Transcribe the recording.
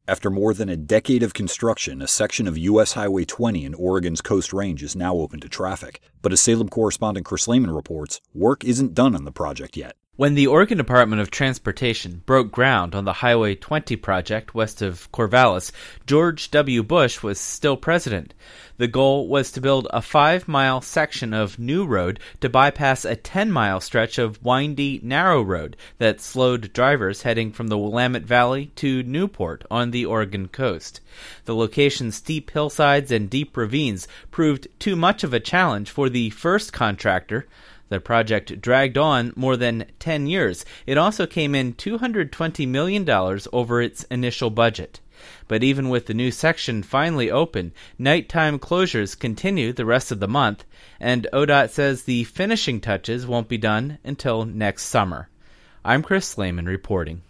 After more than a decade of construction, a section of U.S. Highway 20 in Oregon's Coast Range is now open to traffic. But as Salem correspondent Chris Lehman reports, work isn't done on the project yet. When the Oregon Department of Transportation broke ground on the Highway 20 project west of Corvallis, George W. Bush was still president. The goal was to build a 5-mile section of new road to bypass a 10-mile stretch of windy, narrow road that slowed drivers heading from the Willamette Valley to Newport on the Oregon coast. The location's steep hillsides and deep ravines proved too much of a challenge for the first contractor. The project dragged on more than 10 years. It also came in $220 million over its initial budget. But even with the new section finally open, nighttime closures continue the rest of the month, and ODOT says the finishing touches won't be done until next summer. I'm Chris Lehman reporting.